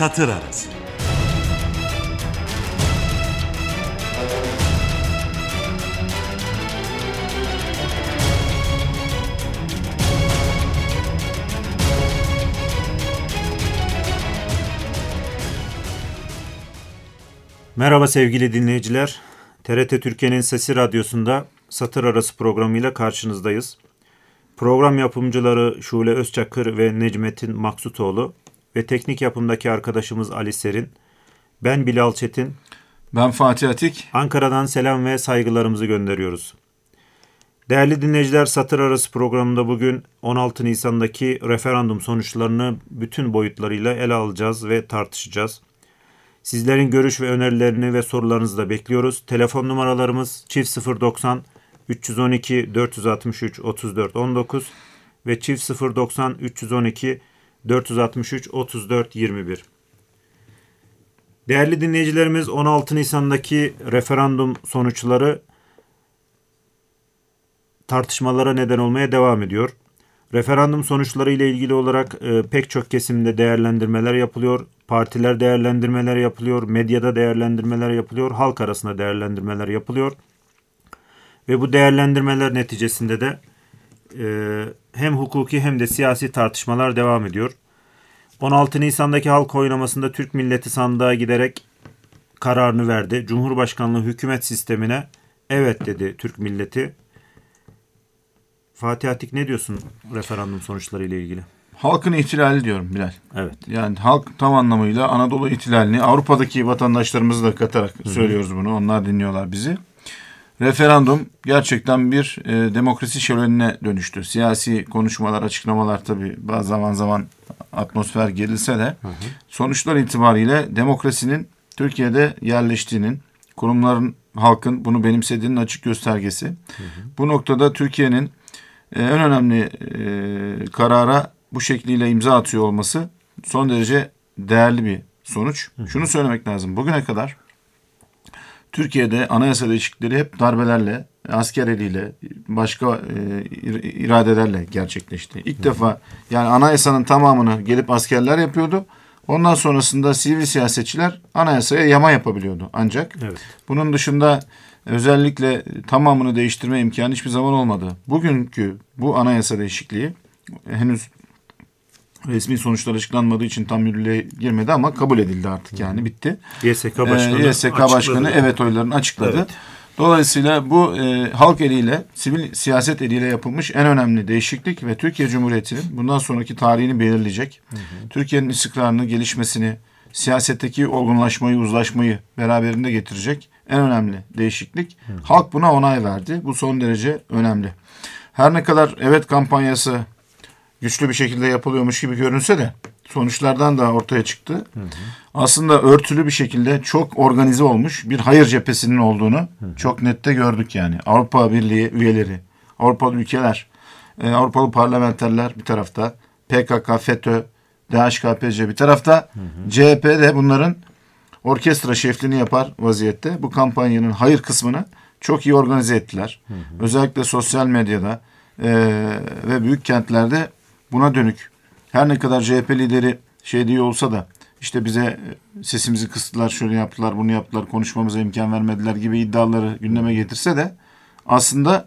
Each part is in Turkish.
Satır Arası. Merhaba sevgili dinleyiciler. TRT Türkiye'nin Sesi Radyosu'nda Satır Arası programıyla karşınızdayız. Program yapımcıları Şule Özçakır ve Necmettin Maksutoğlu ve teknik yapımdaki arkadaşımız Ali Serin. Ben Bilal Çetin. Ben Fatih Atik. Ankara'dan selam ve saygılarımızı gönderiyoruz. Değerli dinleyiciler, Satır Arası programında bugün 16 Nisan'daki referandum sonuçlarını bütün boyutlarıyla ele alacağız ve tartışacağız. Sizlerin görüş ve önerilerini ve sorularınızı da bekliyoruz. Telefon numaralarımız +090 312 463 34 19 ve +090 312 463 34 21. Değerli dinleyicilerimiz, 16 Nisan'daki referandum sonuçları tartışmalara neden olmaya devam ediyor. Referandum sonuçları ile ilgili olarak pek çok kesimde değerlendirmeler yapılıyor. Partiler değerlendirmeler yapılıyor. Medyada değerlendirmeler yapılıyor. Halk arasında değerlendirmeler yapılıyor. Ve bu değerlendirmeler neticesinde de hem hukuki hem de siyasi tartışmalar devam ediyor. 16 Nisan'daki halk oylamasında Türk milleti sandığa giderek kararını verdi. Cumhurbaşkanlığı hükümet sistemine evet dedi Türk milleti. Fatih Atik, ne diyorsun referandum sonuçları ile ilgili? Halkın ihtilali diyorum Bilal. Evet. Yani halk tam anlamıyla Anadolu ihtilalini, Avrupa'daki vatandaşlarımızı da katarak söylüyoruz bunu. Onlar dinliyorlar bizi. Referandum gerçekten bir demokrasi şölenine dönüştü. Siyasi konuşmalar, açıklamalar tabii zaman zaman atmosfer gerilse de sonuçlar itibariyle demokrasinin Türkiye'de yerleştiğinin, kurumların, halkın bunu benimsediğinin açık göstergesi. Bu noktada Türkiye'nin en önemli karara bu şekliyle imza atıyor olması son derece değerli bir sonuç. Şunu söylemek lazım. Bugüne kadar Türkiye'de anayasa değişiklikleri hep darbelerle, asker eliyle, başka iradelerle gerçekleşti. İlk defa yani anayasanın tamamını gelip askerler yapıyordu. Ondan sonrasında sivil siyasetçiler anayasaya yama yapabiliyordu. Ancak bunun dışında özellikle tamamını değiştirme imkanı hiçbir zaman olmadı. Bugünkü bu anayasa değişikliği henüz resmi sonuçlar açıklanmadığı için tam yürürlüğe girmedi ama kabul edildi artık, yani bitti. YSK Başkanı evet oylarını açıkladı. Evet. Dolayısıyla bu halk eliyle, sivil siyaset eliyle yapılmış en önemli değişiklik ve Türkiye Cumhuriyeti'nin bundan sonraki tarihini belirleyecek. Türkiye'nin istikrarını, gelişmesini, siyasetteki olgunlaşmayı, uzlaşmayı beraberinde getirecek en önemli değişiklik. Halk buna onay verdi. Bu son derece önemli. Her ne kadar evet kampanyası güçlü bir şekilde yapılıyormuş gibi görünse de sonuçlardan da ortaya çıktı. Aslında örtülü bir şekilde çok organize olmuş bir hayır cephesinin olduğunu çok nette gördük yani. Avrupa Birliği üyeleri, Avrupalı ülkeler, Avrupalı parlamenterler bir tarafta, PKK, FETÖ, DHKPC bir tarafta, CHP de bunların orkestra şefliğini yapar vaziyette. Bu kampanyanın hayır kısmını çok iyi organize ettiler. Özellikle sosyal medyada ve büyük kentlerde buna dönük. Her ne kadar CHP lideri diyor olsa da işte bize sesimizi kıstılar, şöyle yaptılar, bunu yaptılar, konuşmamıza imkan vermediler gibi iddiaları gündeme getirse de aslında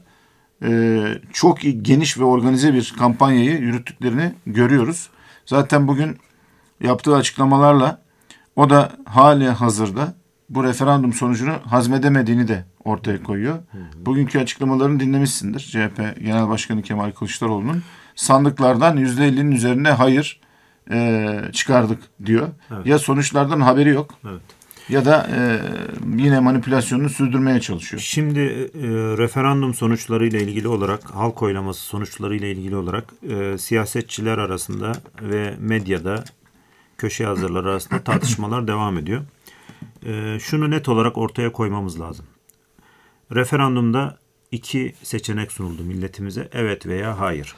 çok geniş ve organize bir kampanyayı yürüttüklerini görüyoruz. Zaten bugün yaptığı açıklamalarla o da hali hazırda bu referandum sonucunu hazmedemediğini de ortaya koyuyor. Bugünkü açıklamalarını dinlemişsindir. CHP Genel Başkanı Kemal Kılıçdaroğlu'nun sandıklardan %50'nin üzerine hayır çıkardık diyor. Evet. Ya sonuçlardan haberi yok ya da yine manipülasyonunu sürdürmeye çalışıyor. Şimdi referandum sonuçları ile ilgili olarak, halk oylaması sonuçları ile ilgili olarak siyasetçiler arasında ve medyada, köşe yazarları arasında tartışmalar devam ediyor. Şunu net olarak ortaya koymamız lazım. Referandumda 2 seçenek sunuldu milletimize: evet veya hayır.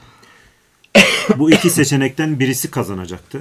Bu 2 seçenekten birisi kazanacaktı.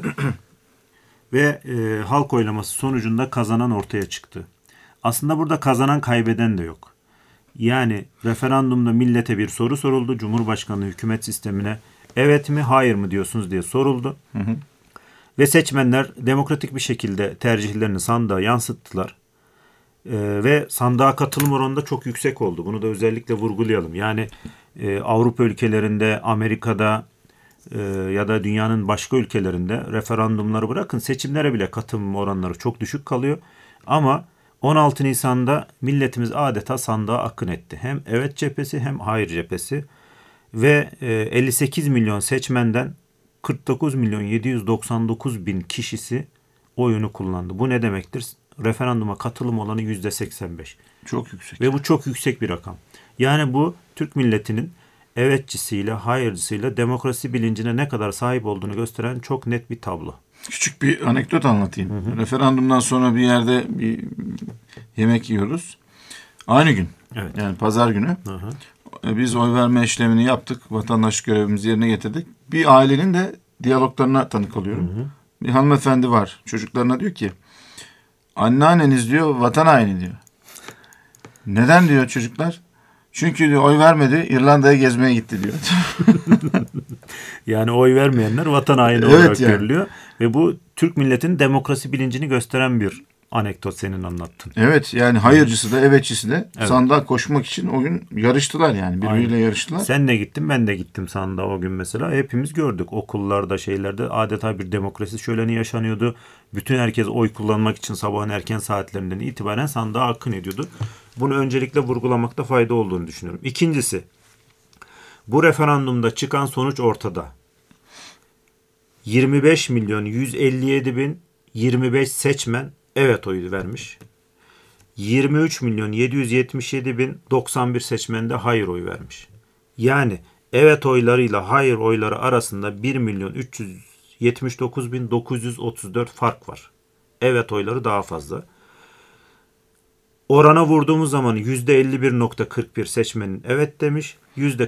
Ve halk oylaması sonucunda kazanan ortaya çıktı. Aslında burada kazanan, kaybeden de yok. Yani referandumda millete bir soru soruldu. Cumhurbaşkanlığı hükümet sistemine evet mi hayır mı diyorsunuz diye soruldu. Ve seçmenler demokratik bir şekilde tercihlerini sandığa yansıttılar. Ve sandığa katılım oranı da çok yüksek oldu. Bunu da özellikle vurgulayalım. Yani Avrupa ülkelerinde, Amerika'da ya da dünyanın başka ülkelerinde referandumları bırakın, seçimlere bile katılım oranları çok düşük kalıyor. Ama 16 Nisan'da milletimiz adeta sandığa akın etti. Hem evet cephesi hem hayır cephesi. Ve 58 milyon seçmenden 49 milyon 799 bin kişisi oyunu kullandı. Bu ne demektir? Referanduma katılım oranı %85. Çok yüksek. Ve bu çok yüksek bir rakam. Yani bu Türk milletinin evetçisiyle, hayırcısıyla demokrasi bilincine ne kadar sahip olduğunu gösteren çok net bir tablo. Küçük bir anekdot anlatayım. Referandumdan sonra bir yerde bir yemek yiyoruz. Aynı gün. Evet. Yani pazar günü. Biz oy verme işlemini yaptık. Vatandaşlık görevimizi yerine getirdik. Bir ailenin de diyaloglarına tanık oluyorum. Bir hanımefendi var. Çocuklarına diyor ki, anneanneniz diyor vatan haini diyor. Neden diyor çocuklar? Çünkü diyor oy vermedi, İrlanda'ya gezmeye gitti diyor. Yani oy vermeyenler vatan haini olarak görülüyor. Ve bu Türk milletinin demokrasi bilincini gösteren bir anekdot senin anlattın. Evet, yani hayırcısı da evetçisi de sandığa koşmak için o gün yarıştılar yani. Birbiriyle yarıştılar. Sen de gittin, ben de gittim sandığa o gün mesela. Hepimiz gördük. Okullarda, şeylerde adeta bir demokrasi şöleni yaşanıyordu. Bütün herkes oy kullanmak için sabahın erken saatlerinden itibaren sandığa akın ediyordu. Bunu öncelikle vurgulamakta fayda olduğunu düşünüyorum. İkincisi, bu referandumda çıkan sonuç ortada. 25 milyon 157 bin 25 seçmen evet oyu vermiş. 23 milyon 777 bin 91 seçmen de hayır oyu vermiş. Yani evet oylarıyla hayır oyları arasında 1 milyon 379 bin 934 fark var. Evet oyları daha fazla. Orana vurduğumuz zaman %51.41 seçmenin evet demiş,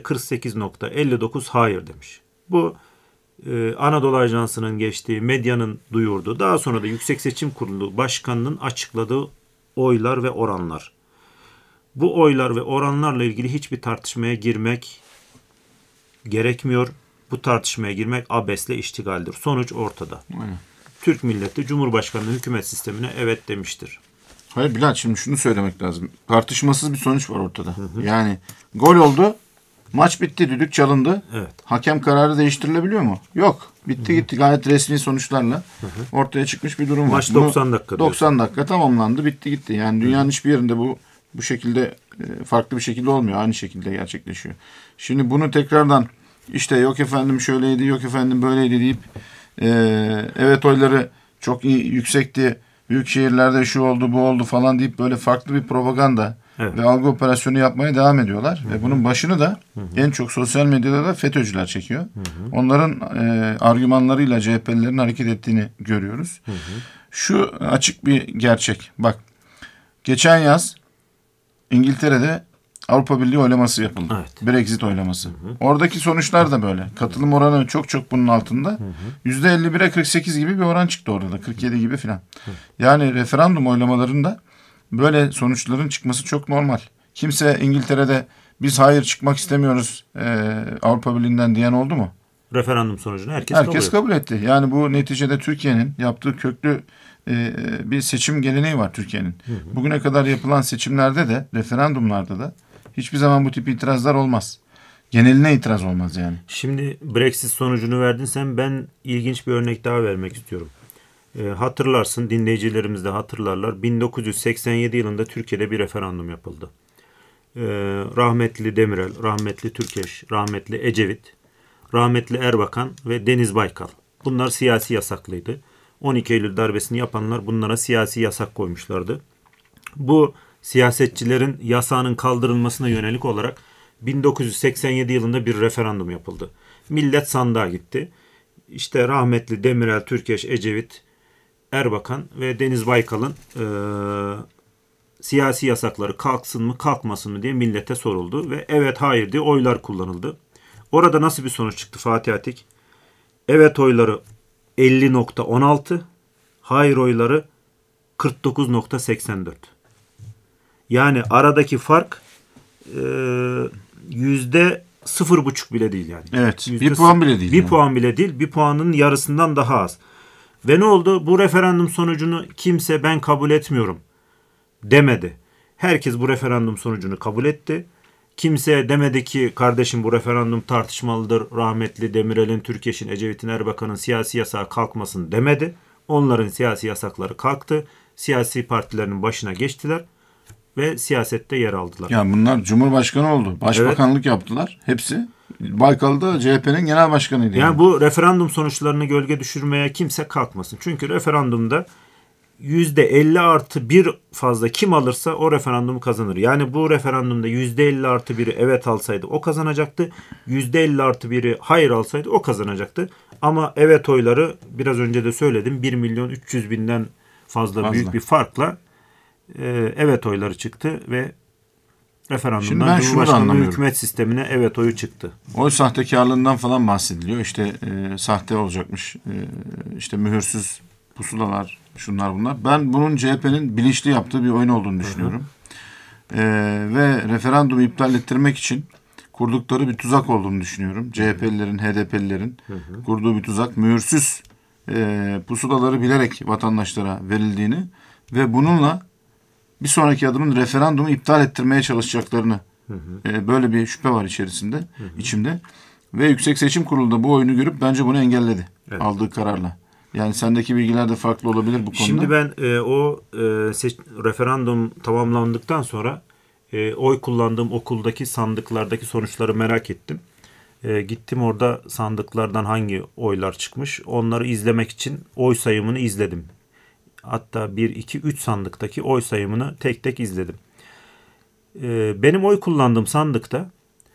%48.59 hayır demiş. Bu Anadolu Ajansı'nın geçtiği, medyanın duyurduğu, daha sonra da Yüksek Seçim Kurulu Başkanı'nın açıkladığı oylar ve oranlar. Bu oylar ve oranlarla ilgili hiçbir tartışmaya girmek gerekmiyor. Bu tartışmaya girmek abesle iştigaldir. Sonuç ortada. Aynen. Türk milleti Cumhurbaşkanlığı hükümet sistemine evet demiştir. Hayır Bilal, şimdi şunu söylemek lazım. Tartışmasız bir sonuç var ortada. Yani gol oldu, maç bitti, düdük çalındı. Evet. Hakem kararı değiştirilebiliyor mu? Yok. Bitti gitti, gayet resmi sonuçlarla ortaya çıkmış bir durum var. Maç 90 dakika. 90 dakika tamamlandı, bitti gitti. Yani dünyanın hiçbir yerinde bu şekilde farklı bir şekilde olmuyor. Aynı şekilde gerçekleşiyor. Şimdi bunu tekrardan işte yok efendim şöyleydi, yok efendim böyleydi deyip evet oyları çok iyi, yüksekti, büyük şehirlerde şu oldu bu oldu falan deyip böyle farklı bir propaganda ve algı operasyonu yapmaya devam ediyorlar. Ve bunun başını da en çok sosyal medyada da FETÖ'cüler çekiyor. Onların argümanlarıyla CHP'lilerin hareket ettiğini görüyoruz. Şu açık bir gerçek. Bak, geçen yaz İngiltere'de Avrupa Birliği oylaması yapıldı. Evet. Brexit oylaması. Oradaki sonuçlar da böyle. Katılım oranı çok bunun altında. %51'e 48 gibi bir oran çıktı orada da. 47 gibi filan. Yani referandum oylamalarında böyle sonuçların çıkması çok normal. Kimse İngiltere'de biz hayır çıkmak istemiyoruz Avrupa Birliği'nden diyen oldu mu? Referandum sonucunu herkes kabul etti. Yani bu neticede Türkiye'nin yaptığı köklü bir seçim geleneği var Türkiye'nin. Bugüne kadar yapılan seçimlerde de, referandumlarda da hiçbir zaman bu tip itirazlar olmaz. Geneline itiraz olmaz yani. Şimdi Brexit sonucunu verdin sen, ben ilginç bir örnek daha vermek istiyorum. Hatırlarsın, dinleyicilerimiz de hatırlarlar. 1987 yılında Türkiye'de bir referandum yapıldı. Rahmetli Demirel, rahmetli Türkeş, rahmetli Ecevit, rahmetli Erbakan ve Deniz Baykal. Bunlar siyasi yasaklıydı. 12 Eylül darbesini yapanlar bunlara siyasi yasak koymuşlardı. Bu siyasetçilerin yasağının kaldırılmasına yönelik olarak 1987 yılında bir referandum yapıldı. Millet sandığa gitti. İşte rahmetli Demirel, Türkeş, Ecevit, Erbakan ve Deniz Baykal'ın siyasi yasakları kalksın mı kalkmasın mı diye millete soruldu. Ve evet hayır diye oylar kullanıldı. Orada nasıl bir sonuç çıktı Fatih Atik? Evet oyları 50.16, hayır oyları 49.84. Yani aradaki fark %0,5 bile değil yani. Evet. Bir puan bile değil. Bir puan bile değil. Bir puanın yarısından daha az. Ve ne oldu? Bu referandum sonucunu kimse ben kabul etmiyorum demedi. Herkes bu referandum sonucunu kabul etti. Kimse demedi ki kardeşim bu referandum tartışmalıdır. Rahmetli Demirel'in, Türkeş'in, Ecevit'in, Erbakan'ın siyasi yasağı kalkmasın demedi. Onların siyasi yasakları kalktı. Siyasi partilerin başına geçtiler ve siyasette yer aldılar. Ya bunlar Cumhurbaşkanı oldu. Başbakanlık yaptılar. Hepsi. Baykal'da CHP'nin genel başkanıydı. Yani bu referandum sonuçlarını gölge düşürmeye kimse kalkmasın. Çünkü referandumda %50+1 fazla kim alırsa o referandumu kazanır. Yani bu referandumda %50+1'i evet alsaydı o kazanacaktı. %50+1'i hayır alsaydı o kazanacaktı. Ama evet oyları biraz önce de söyledim 1.300.000'den fazla büyük bir farkla evet oyları çıktı ve referandumdan Cumhurbaşkanlığı hükümet sistemine evet oyu çıktı. Oy sahtekarlığından falan bahsediliyor. İşte sahte olacakmış. İşte mühürsüz pusulalar, şunlar bunlar. Ben bunun CHP'nin bilinçli yaptığı bir oyun olduğunu düşünüyorum. Ve referandumu iptal ettirmek için kurdukları bir tuzak olduğunu düşünüyorum. CHP'lilerin, HDP'lilerin kurduğu bir tuzak. Mühürsüz pusulaları bilerek vatandaşlara verildiğini ve bununla bir sonraki adımın referandumu iptal ettirmeye çalışacaklarını böyle bir şüphe var içimde. Ve Yüksek Seçim Kurulu da bu oyunu görüp bence bunu engelledi. Evet. Aldığı kararla. Yani sendeki bilgiler de farklı olabilir bu konuda. Şimdi ben referandum tamamlandıktan sonra oy kullandığım okuldaki sandıklardaki sonuçları merak ettim. Gittim orada sandıklardan hangi oylar çıkmış onları izlemek için oy sayımını izledim. Hatta 1, 2, 3 sandıktaki oy sayımını tek tek izledim. Benim oy kullandığım sandıkta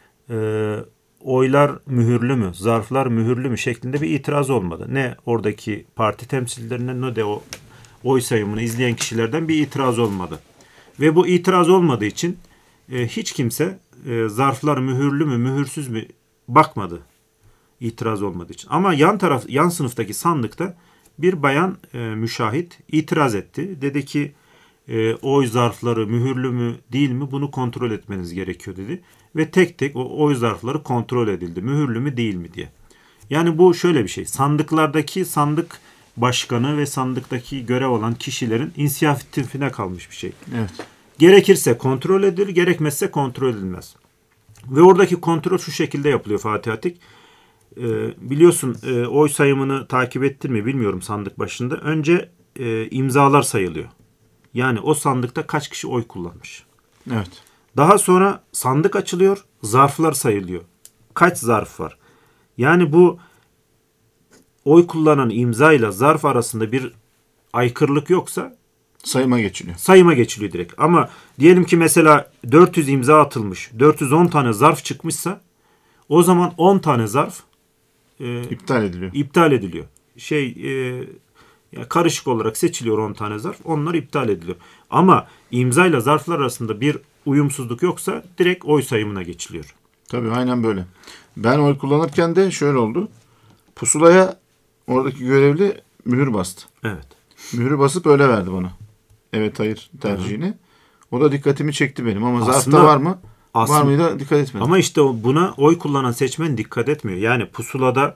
oylar mühürlü mü, zarflar mühürlü mü şeklinde bir itiraz olmadı. Ne oradaki parti temsilcilerine ne de o oy sayımını izleyen kişilerden bir itiraz olmadı. Ve bu itiraz olmadığı için hiç kimse zarflar mühürlü mü, mühürsüz mü bakmadı. İtiraz olmadığı için. Ama yan sınıftaki sandıkta bir bayan müşahit itiraz etti. Dedi ki oy zarfları mühürlü mü değil mi bunu kontrol etmeniz gerekiyor dedi. Ve tek tek o oy zarfları kontrol edildi. Mühürlü mü değil mi diye. Yani bu şöyle bir şey. Sandıklardaki sandık başkanı ve sandıktaki görev alan kişilerin inisiyatifine kalmış bir şey. Evet. Gerekirse kontrol edilir, gerekmezse kontrol edilmez. Ve oradaki kontrol şu şekilde yapılıyor Fatih Atik. Biliyorsun oy sayımını takip ettin mi bilmiyorum sandık başında. Önce imzalar sayılıyor. Yani o sandıkta kaç kişi oy kullanmış. Evet. Daha sonra sandık açılıyor, zarflar sayılıyor. Kaç zarf var? Yani bu oy kullanan imza ile zarf arasında bir aykırılık yoksa sayıma geçiliyor direkt. Ama diyelim ki mesela 400 imza atılmış, 410 tane zarf çıkmışsa o zaman 10 tane zarf İptal ediliyor. Karışık olarak seçiliyor 10 tane zarf. Onlar iptal ediliyor. Ama imzayla zarflar arasında bir uyumsuzluk yoksa direkt oy sayımına geçiliyor. Tabii aynen böyle. Ben oy kullanırken de şöyle oldu. Pusulaya oradaki görevli mühür bastı. Evet. Mühürü basıp öyle verdi bana. Evet hayır tercihini. Hı-hı. O da dikkatimi çekti benim ama zarfta var mı? Var mıydı dikkat etmedim. Ama işte buna oy kullanan seçmen dikkat etmiyor. Yani pusulada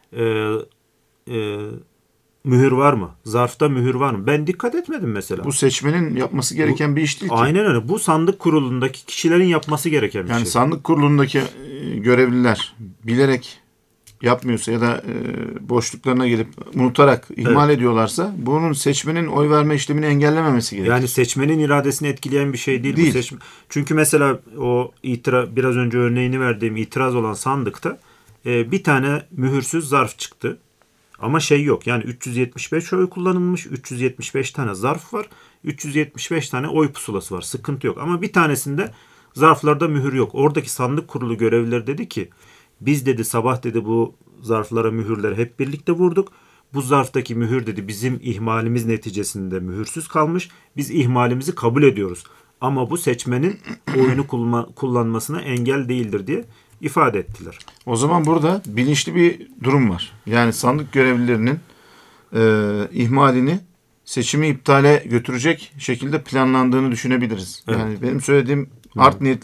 mühür var mı? Zarfta mühür var mı? Ben dikkat etmedim mesela. Bu seçmenin yapması gereken bir iş değil ki. Aynen öyle. Bu sandık kurulundaki kişilerin yapması gereken bir şey. Yani sandık kurulundaki görevliler bilerek yapmıyorsa ya da boşluklarına gelip unutarak ihmal ediyorlarsa bunun seçmenin oy verme işlemini engellememesi gerekir. Yani seçmenin iradesini etkileyen bir şey değil. Bu çünkü mesela o biraz önce örneğini verdiğim itiraz olan sandıkta bir tane mühürsüz zarf çıktı. Ama yok. Yani 375 oy kullanılmış. 375 tane zarf var. 375 tane oy pusulası var. Sıkıntı yok. Ama bir tanesinde zarflarda mühür yok. Oradaki sandık kurulu görevlileri dedi ki biz dedi sabah dedi bu zarflara mühürleri hep birlikte vurduk. Bu zarftaki mühür dedi bizim ihmalimiz neticesinde mühürsüz kalmış. Biz ihmalimizi kabul ediyoruz. Ama bu seçmenin oyunu kullanmasına engel değildir diye ifade ettiler. O zaman burada bilinçli bir durum var. Yani sandık görevlilerinin ihmalini seçimi iptale götürecek şekilde planlandığını düşünebiliriz. Evet. Yani benim söylediğim art niyetli bir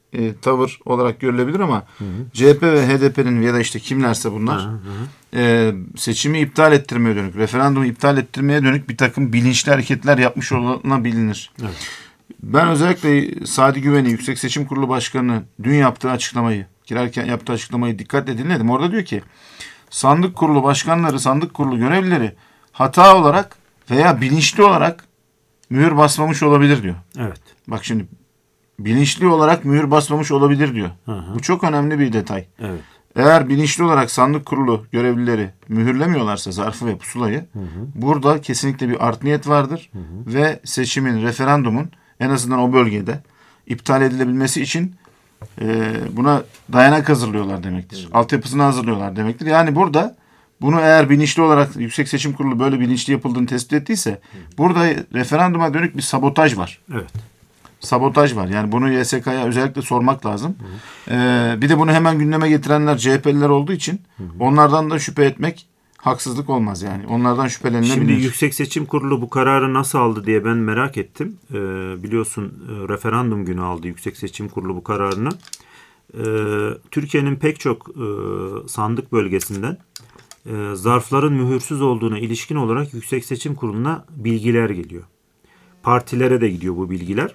tavır olarak görülebilir ama CHP ve HDP'nin ya da işte kimlerse bunlar seçimi iptal ettirmeye dönük, referandumu iptal ettirmeye dönük bir takım bilinçli hareketler yapmış olduğuna bilinir. Evet. Ben özellikle Sadi Güven'i, Yüksek Seçim Kurulu Başkanı dün yaptığı açıklamayı, girerken yaptığı açıklamayı dikkatle dinledim. Orada diyor ki sandık kurulu başkanları, sandık kurulu görevlileri hata olarak veya bilinçli olarak mühür basmamış olabilir diyor. Evet. Bak şimdi bilinçli olarak mühür basmamış olabilir diyor. Hı. Bu çok önemli bir detay. Evet. Eğer bilinçli olarak sandık kurulu görevlileri mühürlemiyorlarsa zarfı ve pusulayı, burada kesinlikle bir art niyet vardır. Ve seçimin, referandumun en azından o bölgede iptal edilebilmesi için buna dayanak hazırlıyorlar demektir. Evet. Altyapısını hazırlıyorlar demektir. Yani burada bunu eğer bilinçli olarak Yüksek Seçim Kurulu böyle bilinçli yapıldığını tespit ettiyse burada referanduma dönük bir sabotaj var. Evet. Sabotaj var. Yani bunu YSK'ya özellikle sormak lazım. Bir de bunu hemen gündeme getirenler CHP'liler olduğu için onlardan da şüphe etmek haksızlık olmaz yani. Onlardan şüphelenilebilir. Şimdi Yüksek Seçim Kurulu bu kararı nasıl aldı diye ben merak ettim. Biliyorsun referandum günü aldı Yüksek Seçim Kurulu bu kararını. Türkiye'nin pek çok sandık bölgesinden zarfların mühürsüz olduğuna ilişkin olarak Yüksek Seçim Kurulu'na bilgiler geliyor. Partilere de gidiyor bu bilgiler.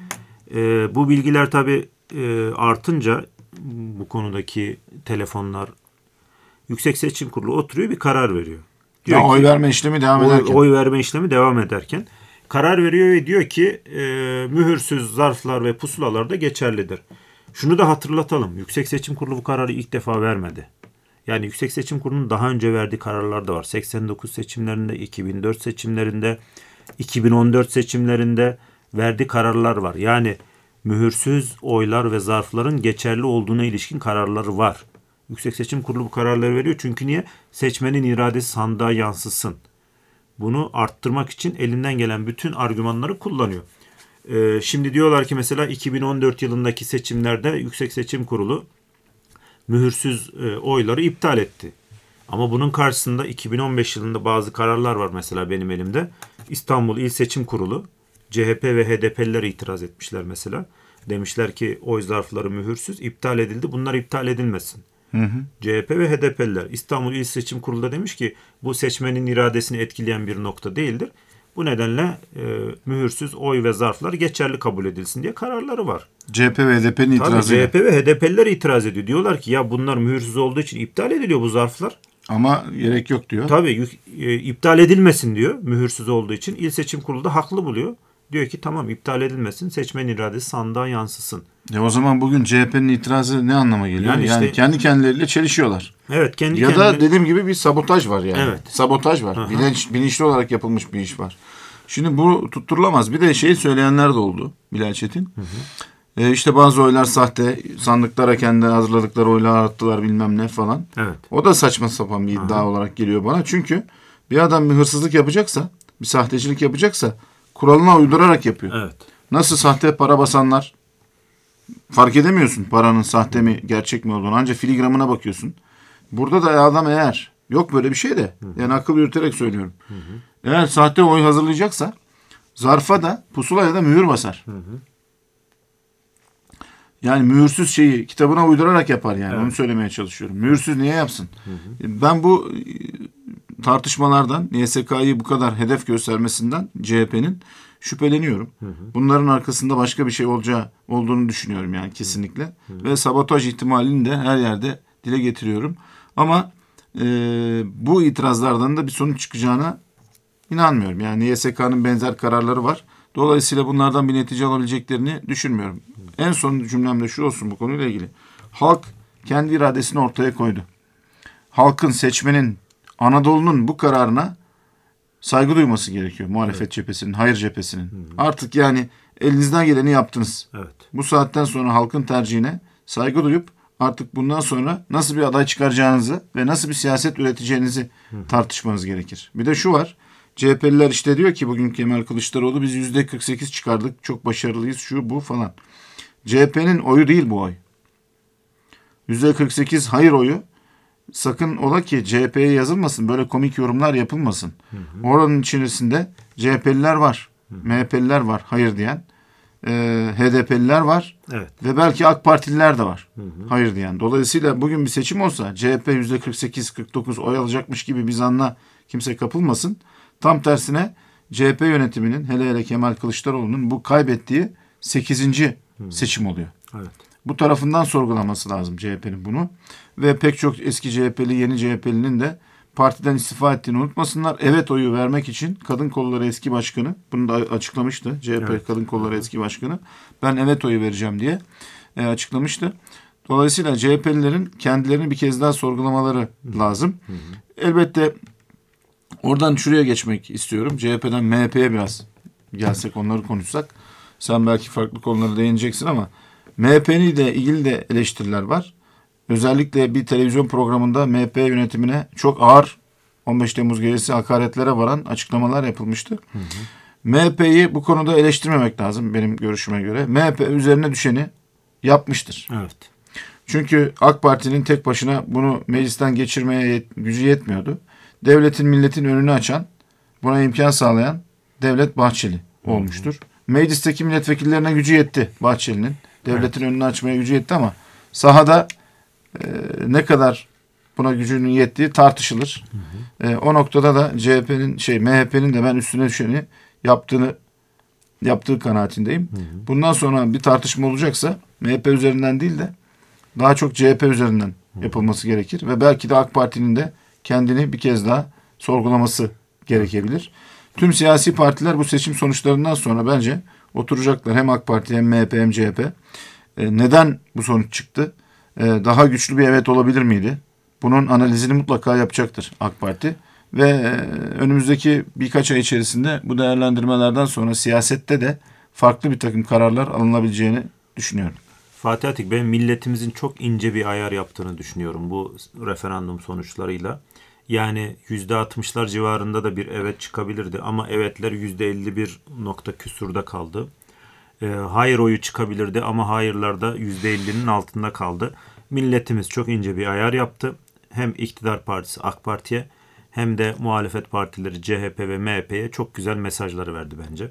Bu bilgiler tabii artınca bu konudaki telefonlar Yüksek Seçim Kurulu oturuyor bir karar veriyor. Diyor ki, oy verme işlemi devam ederken. Oy verme işlemi devam ederken karar veriyor ve diyor ki mühürsüz zarflar ve pusulalar da geçerlidir. Şunu da hatırlatalım. Yüksek Seçim Kurulu bu kararı ilk defa vermedi. Yani Yüksek Seçim Kurulu'nun daha önce verdiği kararlar da var. 89 seçimlerinde, 2004 seçimlerinde, 2014 seçimlerinde verdiği kararlar var. Yani mühürsüz oylar ve zarfların geçerli olduğuna ilişkin kararları var. Yüksek Seçim Kurulu bu kararları veriyor. Çünkü niye? Seçmenin iradesi sandığa yansısın. Bunu arttırmak için elinden gelen bütün argümanları kullanıyor. Şimdi diyorlar ki mesela 2014 yılındaki seçimlerde Yüksek Seçim Kurulu mühürsüz oyları iptal etti. Ama bunun karşısında 2015 yılında bazı kararlar var mesela benim elimde. İstanbul İl Seçim Kurulu, CHP ve HDP'liler itiraz etmişler mesela. Demişler ki oy zarfları mühürsüz, iptal edildi. Bunlar iptal edilmesin. CHP ve HDP'liler. İstanbul İl Seçim Kurulu da demiş ki bu seçmenin iradesini etkileyen bir nokta değildir. Bu nedenle mühürsüz oy ve zarflar geçerli kabul edilsin diye kararları var. CHP ve HDP'nin itirazı. CHP ve HDP'liler itiraz ediyor. Diyorlar ki ya bunlar mühürsüz olduğu için iptal ediliyor bu zarflar. Ama gerek yok diyor. Tabii iptal edilmesin diyor mühürsüz olduğu için. İl Seçim Kurulu da haklı buluyor. Diyor ki tamam iptal edilmesin, seçmen iradesi sandığa yansısın. O zaman bugün CHP'nin itirazı ne anlama geliyor? Yani işte, kendi kendileriyle çelişiyorlar. Evet, ya da dediğim gibi bir sabotaj var yani. Evet. Sabotaj var. Bilinçli olarak yapılmış bir iş var. Şimdi bu tutturulamaz. Bir de söyleyenler de oldu Bilal Çetin. İşte bazı oylar sahte, sandıklara kendi hazırladıkları oylar attılar bilmem ne falan. Evet. O da saçma sapan bir iddia olarak geliyor bana. Çünkü bir adam bir hırsızlık yapacaksa, bir sahtecilik yapacaksa kuralına uydurarak yapıyor. Evet. Nasıl sahte para basanlar fark edemiyorsun paranın sahte mi gerçek mi olduğunu. Ancak filigramına bakıyorsun. Burada da adam eğer yok böyle bir şey de yani akıl yürüterek söylüyorum. Eğer sahte oy hazırlayacaksa zarfa da pusulaya da mühür basar. Yani mühürsüz şeyi kitabına uydurarak yapar yani. Evet. Onu söylemeye çalışıyorum. Mühürsüz niye yapsın? Ben bu tartışmalardan YSK'yı bu kadar hedef göstermesinden CHP'nin şüpheleniyorum. Bunların arkasında başka bir şey olduğunu düşünüyorum yani kesinlikle. Ve sabotaj ihtimalini de her yerde dile getiriyorum. Ama bu itirazlardan da bir sonuç çıkacağına inanmıyorum. Yani YSK'nın benzer kararları var. Dolayısıyla bunlardan bir netice alabileceklerini düşünmüyorum. En son cümlem de şu olsun bu konuyla ilgili. Halk kendi iradesini ortaya koydu. Halkın, seçmenin, Anadolu'nun bu kararına saygı duyması gerekiyor. Muhalefet cephesinin, hayır cephesinin. Artık yani elinizden geleni yaptınız. Evet. Bu saatten sonra halkın tercihine saygı duyup artık bundan sonra nasıl bir aday çıkaracağınızı ve nasıl bir siyaset üreteceğinizi tartışmanız gerekir. Bir de şu var. CHP'liler işte diyor ki bugün Kemal Kılıçdaroğlu biz %48 çıkardık. Çok başarılıyız şu bu falan. CHP'nin oyu değil bu oy. %48 hayır oyu. Sakın ola ki CHP'ye yazılmasın. Böyle komik yorumlar yapılmasın. Oranın içerisinde CHP'liler var. MHP'liler var hayır diyen. HDP'liler var. Evet. Ve belki AK Partililer de var. Hayır diyen. Dolayısıyla bugün bir seçim olsa CHP %48-49 oy alacakmış gibi bir zanla kimse kapılmasın. Tam tersine CHP yönetiminin, hele hele Kemal Kılıçdaroğlu'nun bu kaybettiği 8. seçim oluyor. Evet. Bu tarafından sorgulaması lazım CHP'nin bunu. Ve pek çok eski CHP'li, yeni CHP'linin de partiden istifa ettiğini unutmasınlar. Evet oyu vermek için Kadın Kolları eski başkanı, bunu da açıklamıştı. CHP Evet. Kadın Kolları eski başkanı. Ben evet oyu vereceğim diye açıklamıştı. Dolayısıyla CHP'lilerin kendilerini bir kez daha sorgulamaları lazım. Elbette oradan şuraya geçmek istiyorum. CHP'den MHP'ye biraz gelsek, onları konuşsak. Sen belki farklı konulara değineceksin ama MHP'nin de ilgili de eleştiriler var. Özellikle bir televizyon programında MHP yönetimine çok ağır 15 Temmuz gecesi hakaretlere varan açıklamalar yapılmıştı. MHP'yi bu konuda eleştirmemek lazım benim görüşüme göre. MHP üzerine düşeni yapmıştır. Evet. Çünkü AK Parti'nin tek başına bunu meclisten geçirmeye gücü yetmiyordu. Devletin, milletin önünü açan, buna imkan sağlayan Devlet Bahçeli olmuştur. Meclisteki milletvekillerine gücü yetti Bahçeli'nin. Devletin önünü açmaya gücü yetti ama sahada ne kadar buna gücünün yettiği tartışılır. O noktada da MHP'nin de ben üstüne düşeni yaptığı kanaatindeyim. Bundan sonra bir tartışma olacaksa MHP üzerinden değil de daha çok CHP üzerinden yapılması gerekir ve belki de AK Parti'nin de kendini bir kez daha sorgulaması gerekebilir. Tüm siyasi partiler bu seçim sonuçlarından sonra bence oturacaklar. Hem AK Parti hem MHP hem CHP. Neden bu sonuç çıktı? Daha güçlü bir evet olabilir miydi? Bunun analizini mutlaka yapacaktır AK Parti. Ve önümüzdeki birkaç ay içerisinde bu değerlendirmelerden sonra siyasette de farklı bir takım kararlar alınabileceğini düşünüyorum. Fatih Atik, ben milletimizin çok ince bir ayar yaptığını düşünüyorum bu referandum sonuçlarıyla. Yani %60'lar civarında da bir evet çıkabilirdi ama evetler %51 nokta küsurda kaldı. Hayır oyu çıkabilirdi ama hayırlar da %50'nin altında kaldı. Milletimiz çok ince bir ayar yaptı. Hem iktidar partisi AK Parti'ye hem de muhalefet partileri CHP ve MHP'ye çok güzel mesajları verdi bence.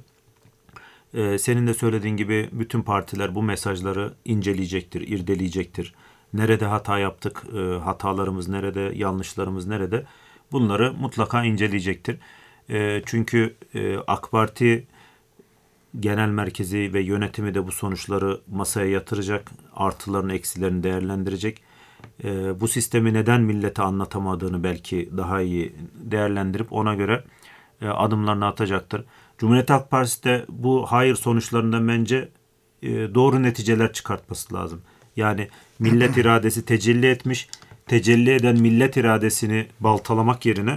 Senin de söylediğin gibi bütün partiler bu mesajları inceleyecektir, irdeleyecektir. Nerede hata yaptık, hatalarımız nerede, yanlışlarımız nerede, bunları mutlaka inceleyecektir. Çünkü AK Parti genel merkezi ve yönetimi de bu sonuçları masaya yatıracak, artılarını eksilerini değerlendirecek. Bu sistemi neden millete anlatamadığını belki daha iyi değerlendirip ona göre adımlarını atacaktır. Cumhuriyet Halk Partisi de bu hayır sonuçlarından bence doğru neticeler çıkartması lazım. Yani millet iradesi tecelli etmiş, tecelli eden millet iradesini baltalamak yerine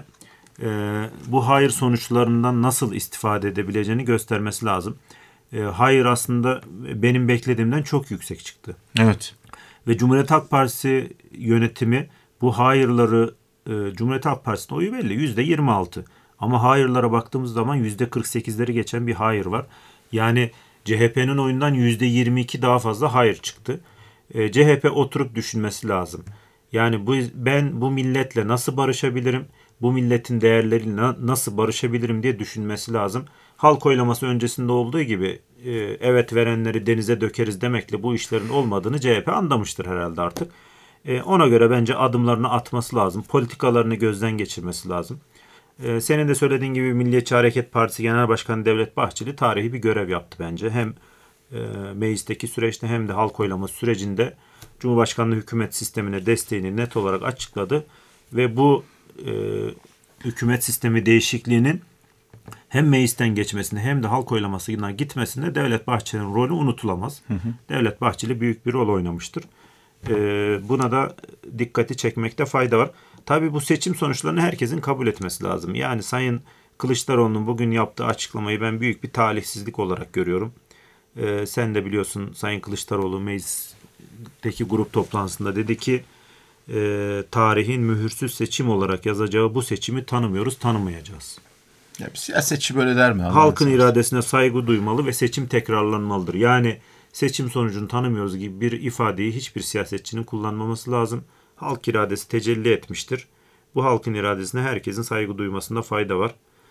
bu hayır sonuçlarından nasıl istifade edebileceğini göstermesi lazım. Hayır aslında benim beklediğimden çok yüksek çıktı. Evet. Ve Cumhuriyet Halk Partisi yönetimi bu hayırları, Cumhuriyet Halk Partisi'nin oyu belli %26. Ama hayırlara baktığımız zaman %48'leri geçen bir hayır var. Yani CHP'nin oyundan %22 daha fazla hayır çıktı. CHP oturup düşünmesi lazım. Yani ben bu milletle nasıl barışabilirim? Bu milletin değerleriyle nasıl barışabilirim diye düşünmesi lazım. Halk oylaması öncesinde olduğu gibi evet verenleri denize dökeriz demekle bu işlerin olmadığını CHP anlamıştır herhalde artık. Ona göre bence adımlarını atması lazım. Politikalarını gözden geçirmesi lazım. Senin de söylediğin gibi Milliyetçi Hareket Partisi Genel Başkanı Devlet Bahçeli tarihi bir görev yaptı bence. Hem meclisteki süreçte hem de halk oylaması sürecinde Cumhurbaşkanlığı hükümet sistemine desteğini net olarak açıkladı. Ve bu hükümet sistemi değişikliğinin hem meclisten geçmesinde hem de halk oylamasına gitmesinde Devlet Bahçeli'nin rolü unutulamaz. Devlet Bahçeli büyük bir rol oynamıştır. Buna da dikkati çekmekte fayda var. Tabii bu seçim sonuçlarını herkesin kabul etmesi lazım. Yani Sayın Kılıçdaroğlu'nun bugün yaptığı açıklamayı ben büyük bir talihsizlik olarak görüyorum. Sen de biliyorsun Sayın Kılıçdaroğlu meclisteki grup toplantısında dedi ki tarihin mühürsüz seçim olarak yazacağı bu seçimi tanımıyoruz, tanımayacağız. Ya bir siyasetçi böyle der mi? Halkın iradesine saygı duymalı ve seçim tekrarlanmalıdır. Yani seçim sonucunu tanımıyoruz gibi bir ifadeyi hiçbir siyasetçinin kullanmaması lazım. Halk iradesi tecelli etmiştir. Bu halkın iradesine herkesin saygı duymasında fayda var.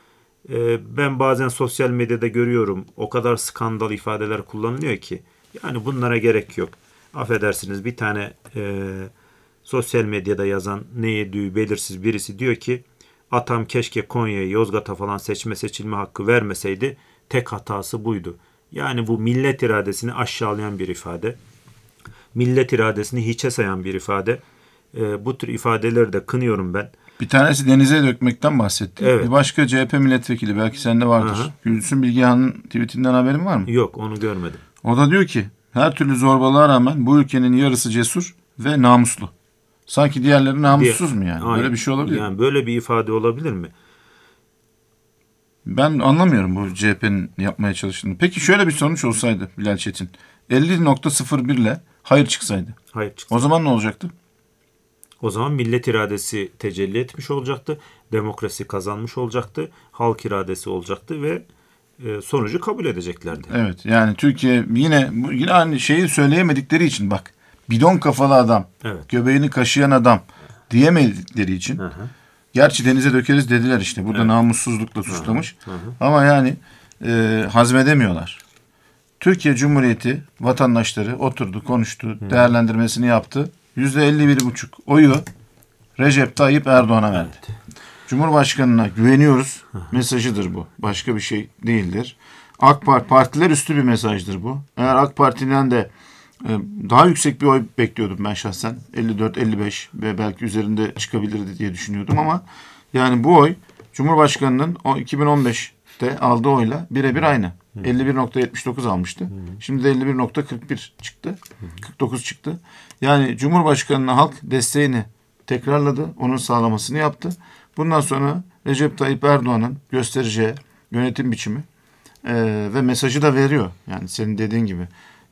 Ben bazen sosyal medyada görüyorum, o kadar skandal ifadeler kullanılıyor ki. Yani bunlara gerek yok. Affedersiniz, bir tane sosyal medyada yazan ne yediği belirsiz birisi diyor ki atam keşke Konya'yı, Yozgat'a falan seçilme hakkı vermeseydi, tek hatası buydu. Yani bu millet iradesini aşağılayan bir ifade. Millet iradesini hiçe sayan bir ifade. Bu tür ifadeleri de kınıyorum ben. Bir tanesi denize dökmekten bahsetti. Evet. Bir başka CHP milletvekili, belki sende vardır. Gülsün Bilgehan'ın tweetinden haberin var mı? Yok, onu görmedim. O da diyor ki her türlü zorbalığa rağmen bu ülkenin yarısı cesur ve namuslu. Sanki diğerleri namussuz mu yani? Aynen. Böyle bir şey olabilir mi? Yani böyle bir ifade olabilir mi? Ben anlamıyorum bu CHP'nin yapmaya çalıştığını. Peki şöyle bir sonuç olsaydı Bilal Çetin. 50.01 ile hayır çıksaydı. Hayır çıksın. O zaman ne olacaktı? O zaman millet iradesi tecelli etmiş olacaktı. Demokrasi kazanmış olacaktı. Halk iradesi olacaktı ve sonucu kabul edeceklerdi. Evet, yani Türkiye yine aynı şeyi söyleyemedikleri için, bak, bidon kafalı adam, Evet. göbeğini kaşıyan adam diyemedikleri için. Hı hı. Gerçi denize dökeriz dediler işte. Burada namussuzlukla suçlamış. Ama yani hazmedemiyorlar. Türkiye Cumhuriyeti vatandaşları oturdu, konuştu, değerlendirmesini yaptı. %51,5 oyu Recep Tayyip Erdoğan'a verdi. Evet. Cumhurbaşkanına güveniyoruz mesajıdır bu. Başka bir şey değildir. Partiler üstü bir mesajdır bu. Eğer AK Parti'den de daha yüksek bir oy bekliyordum ben şahsen. 54-55 ve belki üzerinde çıkabilirdi diye düşünüyordum ama yani bu oy Cumhurbaşkanı'nın 2015'te aldığı oyla birebir aynı. 51.79 almıştı. Şimdi de 51.41 çıktı. 49 çıktı. Yani Cumhurbaşkanı'na halk desteğini tekrarladı. Onun sağlamasını yaptı. Bundan sonra Recep Tayyip Erdoğan'ın göstereceği yönetim biçimi ve mesajı da veriyor. Yani senin dediğin gibi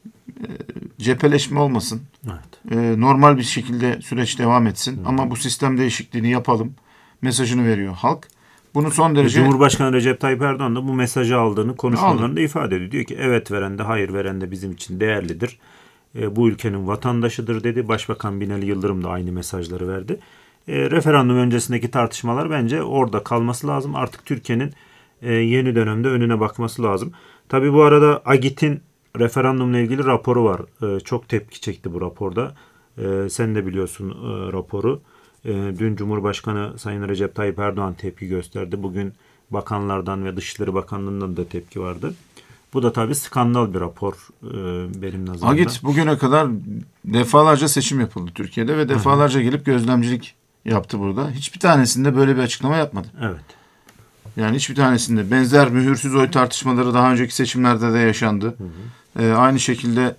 cepheleşme olmasın. Evet. Normal bir şekilde süreç devam etsin. Ama bu sistem değişikliğini yapalım mesajını veriyor halk. Bunu son derece... Cumhurbaşkanı Recep Tayyip Erdoğan da bu mesajı aldığını konuşmalarında ifade ediyor. Diyor ki evet veren de hayır veren de bizim için değerlidir. Bu ülkenin vatandaşıdır dedi. Başbakan Binali Yıldırım da aynı mesajları verdi. Referandum öncesindeki tartışmalar bence orada kalması lazım. Artık Türkiye'nin yeni dönemde önüne bakması lazım. Tabii bu arada AGİT'in referandumla ilgili raporu var. Çok tepki çekti bu raporda. Sen de biliyorsun raporu. Dün Cumhurbaşkanı Sayın Recep Tayyip Erdoğan tepki gösterdi. Bugün bakanlardan ve Dışişleri Bakanlığı'ndan da tepki vardı. Bu da tabii skandal bir rapor benim nazarımda. AGİT bugüne kadar defalarca seçim yapıldı Türkiye'de ve defalarca gelip gözlemcilik yaptı burada. Hiçbir tanesinde böyle bir açıklama yapmadı. Evet. Yani hiçbir tanesinde benzer mühürsüz oy tartışmaları daha önceki seçimlerde de yaşandı. Aynı şekilde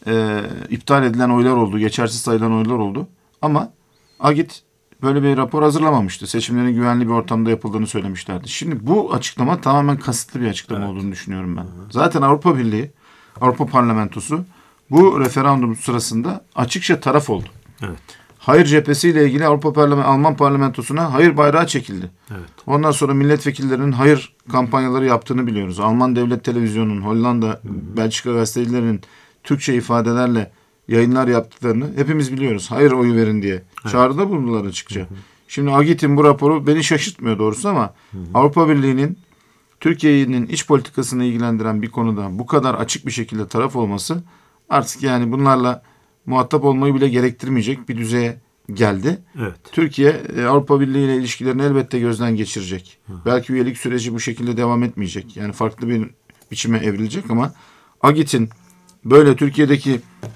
iptal edilen oylar oldu, geçersiz sayılan oylar oldu. Ama AGİT böyle bir rapor hazırlamamıştı. Seçimlerin güvenli bir ortamda yapıldığını söylemişlerdi. Şimdi bu açıklama tamamen kasıtlı bir açıklama olduğunu düşünüyorum ben. Zaten Avrupa Birliği, Avrupa Parlamentosu bu referandum sırasında açıkça taraf oldu. Evet. Hayır cephesiyle ilgili Alman parlamentosuna hayır bayrağı çekildi. Evet. Ondan sonra milletvekillerinin hayır kampanyaları yaptığını biliyoruz. Alman Devlet Televizyonu'nun, Hollanda, Belçika gazetecilerinin Türkçe ifadelerle yayınlar yaptıklarını hepimiz biliyoruz. Hayır oyu verin diye. Çağrıda bulundular açıkça. Şimdi AGİT'in bu raporu beni şaşırtmıyor doğrusu ama Avrupa Birliği'nin Türkiye'nin iç politikasını ilgilendiren bir konuda bu kadar açık bir şekilde taraf olması artık yani bunlarla muhatap olmayı bile gerektirmeyecek bir düzeye geldi. Evet. Türkiye Avrupa Birliği ile ilişkilerini elbette gözden geçirecek. Belki üyelik süreci bu şekilde devam etmeyecek. Yani farklı bir biçime evrilecek ama AGİT'in böyle Türkiye'deki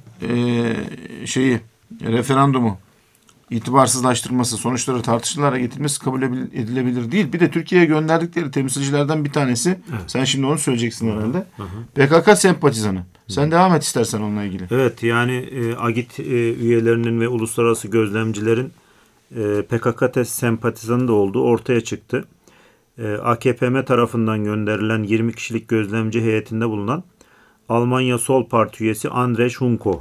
referandumu itibarsızlaştırması, sonuçları tartışılarak getirmesi kabul edilebilir değil. Bir de Türkiye'ye gönderdikleri temsilcilerden bir tanesi, sen şimdi onu söyleyeceksin herhalde, PKK sempatizanı. Sen devam et istersen onunla ilgili. Evet, yani AGİT üyelerinin ve uluslararası gözlemcilerin PKK sempatizanı da olduğu ortaya çıktı. AKPM tarafından gönderilen 20 kişilik gözlemci heyetinde bulunan Almanya Sol Parti üyesi Andrzej Hunko.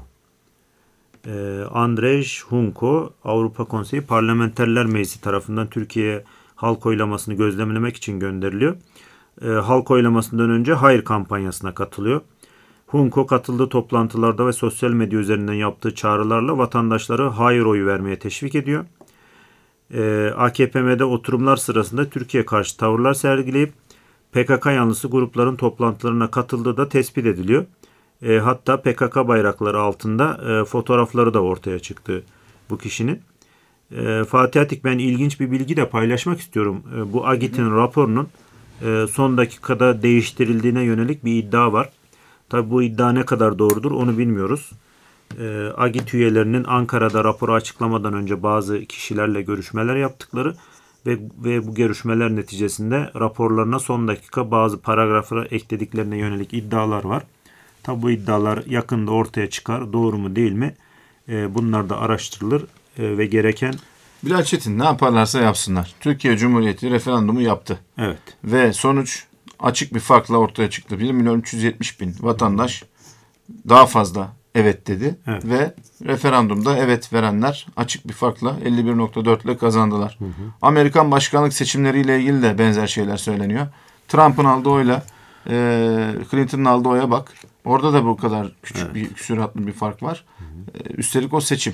Andrzej Hunko, Avrupa Konseyi Parlamenterler Meclisi tarafından Türkiye'ye halk oylamasını gözlemlemek için gönderiliyor. Halk oylamasından önce hayır kampanyasına katılıyor. Hunko katıldığı toplantılarda ve sosyal medya üzerinden yaptığı çağrılarla vatandaşları hayır oyu vermeye teşvik ediyor. AKP'de oturumlar sırasında Türkiye karşı tavırlar sergileyip PKK yanlısı grupların toplantılarına katıldığı da tespit ediliyor. Hatta PKK bayrakları altında fotoğrafları da ortaya çıktı bu kişinin. Fatih Atik, ben ilginç bir bilgi de paylaşmak istiyorum. Bu Agit'in raporunun son dakikada değiştirildiğine yönelik bir iddia var. Tabii bu iddia ne kadar doğrudur onu bilmiyoruz. Agit üyelerinin Ankara'da raporu açıklamadan önce bazı kişilerle görüşmeler yaptıkları ve bu görüşmeler neticesinde raporlarına son dakika bazı paragraflara eklediklerine yönelik iddialar var. Tabii bu iddialar yakında ortaya çıkar. Doğru mu değil mi? Bunlar da araştırılır ve gereken... Bilal Çetin, ne yaparlarsa yapsınlar. Türkiye Cumhuriyeti referandumu yaptı. Evet. Ve sonuç açık bir farkla ortaya çıktı. 1.370.000 vatandaş daha fazla evet dedi. Evet. Ve referandumda evet verenler açık bir farkla 51.4 ile kazandılar. Amerikan başkanlık seçimleriyle ilgili de benzer şeyler söyleniyor. Trump'ın aldığı oyla Clinton'ın aldığı oya bak. Orada da bu kadar küçük bir küsuratlı bir fark var. Üstelik o seçim.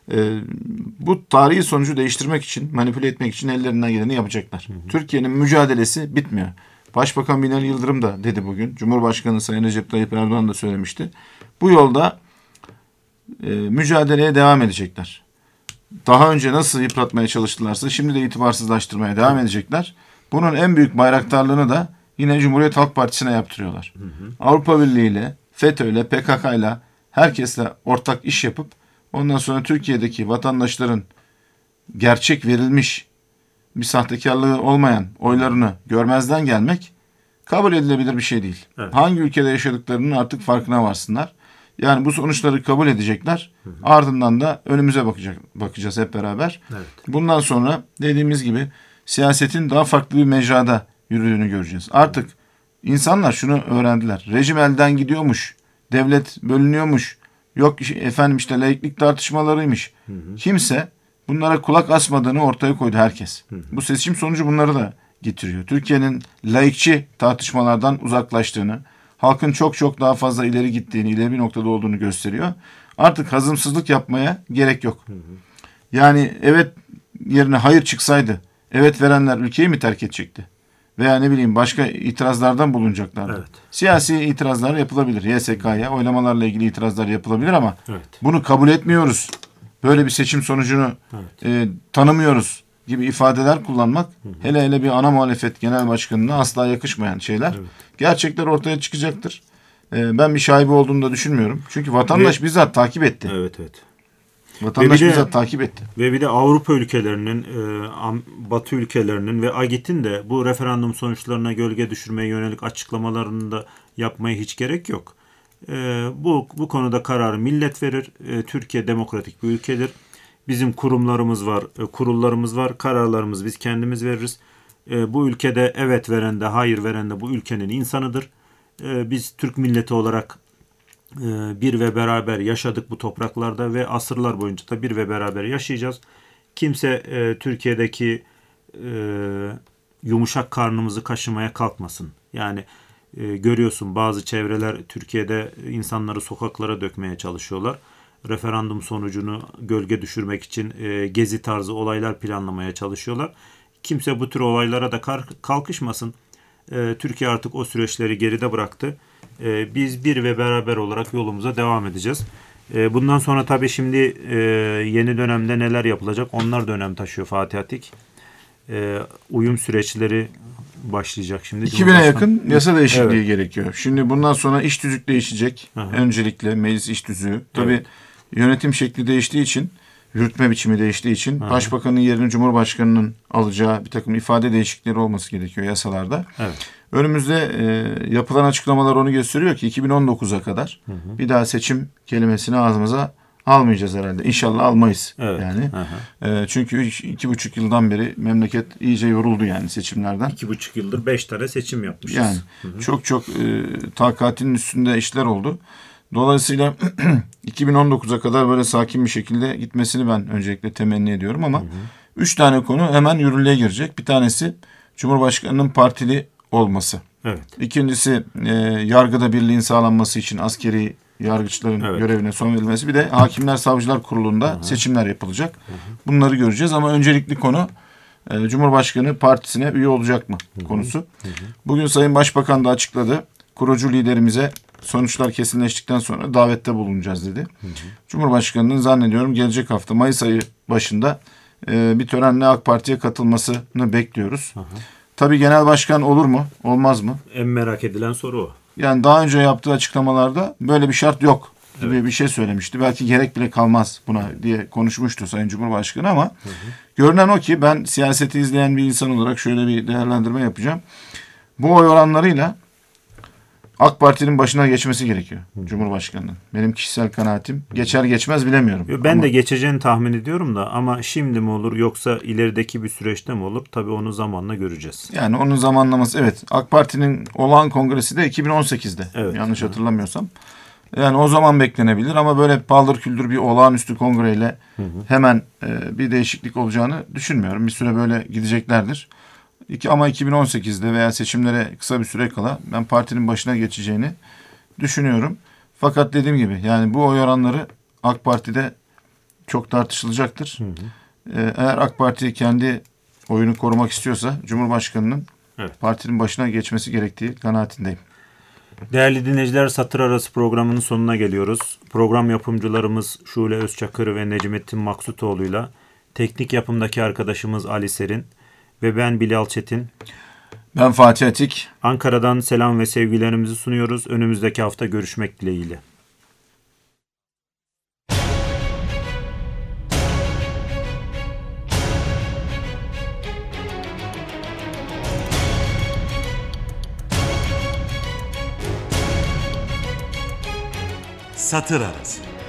Bu tarihi sonucu değiştirmek için, manipüle etmek için ellerinden geleni yapacaklar. Türkiye'nin mücadelesi bitmiyor. Başbakan Binali Yıldırım da dedi bugün. Cumhurbaşkanı Sayın Recep Tayyip Erdoğan da söylemişti. Bu yolda mücadeleye devam edecekler. Daha önce nasıl yıpratmaya çalıştılarsa şimdi de itibarsızlaştırmaya devam edecekler. Bunun en büyük bayraktarlığını da yine Cumhuriyet Halk Partisi'ne yaptırıyorlar. Avrupa Birliği ile, FETÖ ile, PKK ile, herkesle ortak iş yapıp ondan sonra Türkiye'deki vatandaşların gerçek verilmiş, bir sahtekarlığı olmayan oylarını görmezden gelmek kabul edilebilir bir şey değil. Evet. Hangi ülkede yaşadıklarının artık farkına varsınlar. Yani bu sonuçları kabul edecekler. Ardından da önümüze bakacağız hep beraber. Evet. Bundan sonra dediğimiz gibi siyasetin daha farklı bir mecrada yürüdüğünü göreceğiz. Artık insanlar şunu öğrendiler. Rejim elden gidiyormuş. Devlet bölünüyormuş. Yok efendim işte laiklik tartışmalarıymış. Kimse bunlara kulak asmadığını ortaya koydu herkes. Bu seçim sonucu bunları da getiriyor. Türkiye'nin laikçi tartışmalardan uzaklaştığını, halkın çok çok daha fazla ileri gittiğini, ileri bir noktada olduğunu gösteriyor. Artık hazımsızlık yapmaya gerek yok. Yani evet yerine hayır çıksaydı, evet verenler ülkeyi mi terk edecekti? Veya ne bileyim başka itirazlardan bulunacaklardı. Evet. Siyasi itirazlar yapılabilir. YSK'ya oylamalarla ilgili itirazlar yapılabilir ama Evet. bunu kabul etmiyoruz. Böyle bir seçim sonucunu tanımıyoruz gibi ifadeler kullanmak hele hele bir ana muhalefet genel başkanına asla yakışmayan şeyler. Evet. Gerçekler ortaya çıkacaktır. Ben bir şaibe olduğunu da düşünmüyorum. Çünkü vatandaş bizzat takip etti. Evet, evet. Vatandaş bizzat takip etti. Ve bir de Avrupa ülkelerinin, Batı ülkelerinin ve Agit'in de bu referandum sonuçlarına gölge düşürmeye yönelik açıklamalarını da yapmaya hiç gerek yok. Bu konuda kararı millet verir. Türkiye demokratik bir ülkedir. Bizim kurumlarımız var, kurullarımız var. Kararlarımızı biz kendimiz veririz. Bu ülkede evet veren de hayır veren de bu ülkenin insanıdır. Biz Türk milleti olarak bir ve beraber yaşadık bu topraklarda ve asırlar boyunca da bir ve beraber yaşayacağız. Kimse Türkiye'deki yumuşak karnımızı kaşımaya kalkmasın. Yani görüyorsun bazı çevreler Türkiye'de insanları sokaklara dökmeye çalışıyorlar. Referandum sonucunu gölge düşürmek için gezi tarzı olaylar planlamaya çalışıyorlar. Kimse bu tür olaylara da kalkışmasın. Türkiye artık o süreçleri geride bıraktı. Biz bir ve beraber olarak yolumuza devam edeceğiz. Bundan sonra tabii şimdi yeni dönemde neler yapılacak onlar da önem taşıyor Fatih Atik. Uyum süreçleri başlayacak şimdi. 2000'e yakın yasa değişikliği gerekiyor. Şimdi bundan sonra iş tüzük değişecek. Aha. Öncelikle meclis iş tüzüğü. Tabii yönetim şekli değiştiği için, yürütme biçimi değiştiği için başbakanın yerini Cumhurbaşkanı'nın alacağı bir takım ifade değişiklikleri olması gerekiyor yasalarda. Evet. Önümüzde yapılan açıklamalar onu gösteriyor ki 2019'a kadar bir daha seçim kelimesini ağzımıza almayacağız herhalde. İnşallah almayız. Evet. Yani. Çünkü 2,5 yıldan beri memleket iyice yoruldu yani seçimlerden. 2,5 yıldır 5 tane seçim yapmışız. Yani çok takatinin üstünde işler oldu. Dolayısıyla 2019'a kadar böyle sakin bir şekilde gitmesini ben öncelikle temenni ediyorum ama 3 tane konu hemen yürürlüğe girecek. Bir tanesi Cumhurbaşkanı'nın partili olması. Evet. İkincisi yargıda birliğin sağlanması için askeri yargıçların görevine son verilmesi. Bir de Hakimler Savcılar Kurulu'nda seçimler yapılacak. Bunları göreceğiz ama öncelikli konu Cumhurbaşkanı partisine üye olacak mı konusu. Bugün Sayın Başbakan da açıkladı. Kurucu liderimize sonuçlar kesinleştikten sonra davette bulunacağız dedi. Cumhurbaşkanının zannediyorum gelecek hafta Mayıs ayı başında bir törenle AK Parti'ye katılmasını bekliyoruz. Tabii genel başkan olur mu? Olmaz mı? En merak edilen soru o. Yani daha önce yaptığı açıklamalarda böyle bir şart yok gibi bir şey söylemişti. Belki gerek bile kalmaz buna diye konuşmuştu Sayın Cumhurbaşkanı ama görünen o ki ben siyaseti izleyen bir insan olarak şöyle bir değerlendirme yapacağım. Bu oy oranlarıyla AK Parti'nin başına geçmesi gerekiyor Cumhurbaşkanı'nın. Benim kişisel kanaatim. Geçer geçmez bilemiyorum. Ben de geçeceğini tahmin ediyorum da ama şimdi mi olur yoksa ilerideki bir süreçte mi olur? Tabii onu zamanla göreceğiz. Yani onun zamanlaması evet. AK Parti'nin olağan kongresi de 2018'de. Evet. Yanlış hatırlamıyorsam. Yani o zaman beklenebilir ama böyle paldır küldür bir olağanüstü kongreyle hemen bir değişiklik olacağını düşünmüyorum. Bir süre böyle gideceklerdir. Ama 2018'de veya seçimlere kısa bir süre kala ben partinin başına geçeceğini düşünüyorum. Fakat dediğim gibi yani bu oy oranları AK Parti'de çok tartışılacaktır. Eğer AK Parti kendi oyunu korumak istiyorsa Cumhurbaşkanı'nın partinin başına geçmesi gerektiği kanaatindeyim. Değerli dinleyiciler, Satır Arası programının sonuna geliyoruz. Program yapımcılarımız Şule Özçakır ve Necmettin Maksutoğlu'yla teknik yapımdaki arkadaşımız Ali Serin ve ben Bilal Çetin. Ben Fatih Atik. Ankara'dan selam ve sevgilerimizi sunuyoruz. Önümüzdeki hafta görüşmek dileğiyle. Satır Arası.